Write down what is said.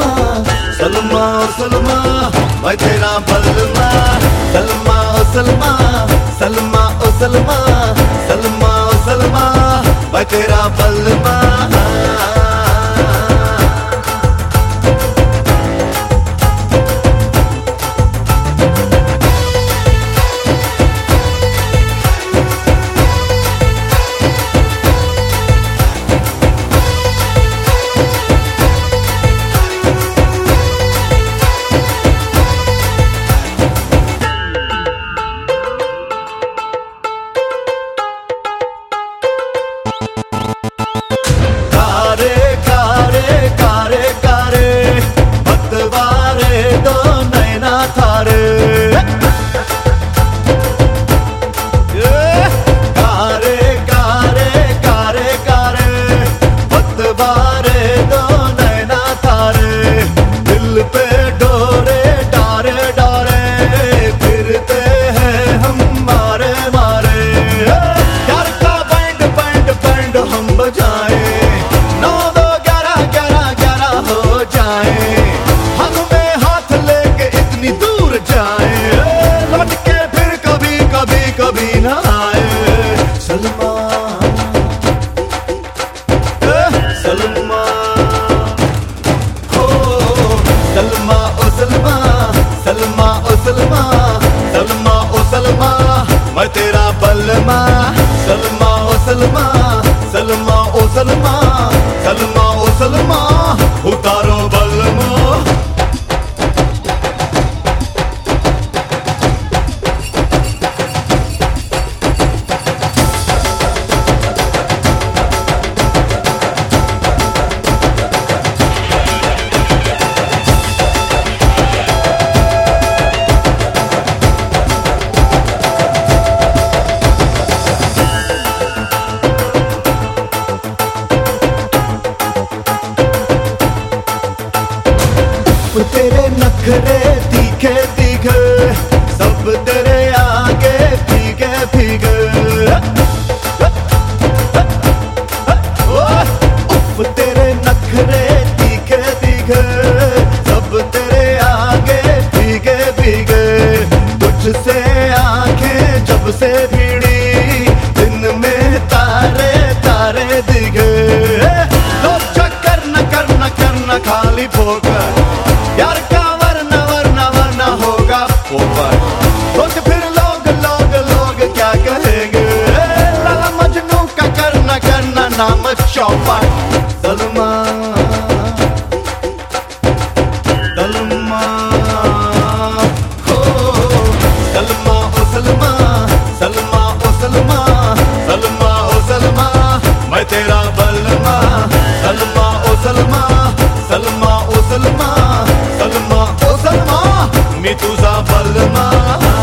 सलमा ओ सलमा मैं तेरा बलमा। सलमा ओ सलमा, सलमा ओ सलमा, सलमा ओ सलमा मैं तेरा बलमा। कभी ना आए सलमा, सलमा हो सलमा ओ सलमा, सलमा ओ सलमा, सलमा ओ सलमा मैं तेरा बलमा। सलमा ओ सलमा, सलमा ओ सलमा, सलमा ओ सलमा उतारो बलमा। तेरे नखरे तीखे तीखे सब तेरे आगे फीके फीके। उफ तेरे नखरे तीखे तीखे सब तेरे आगे फीके फीके। तुझसे आंखें जब से भिड़ी दिन में तारे तारे दिखे। लो चक्कर न करना करना खाली फोकर यार का वरना वरना वरना होगा पोपट। सोच फिर लोग लोग लोग क्या कहेंगे। लाला मजनू का करना करना नाम चौपट। सलमा सलमा हो सलमा ओ सलमा, सलमा ओ सलमा, सलमा ओ सलमा मैं तेरा बलमा। सलमा ओ सलमा, सलमा ओ सलमा, सलमा ओ सलमा मी तुझा बलमा।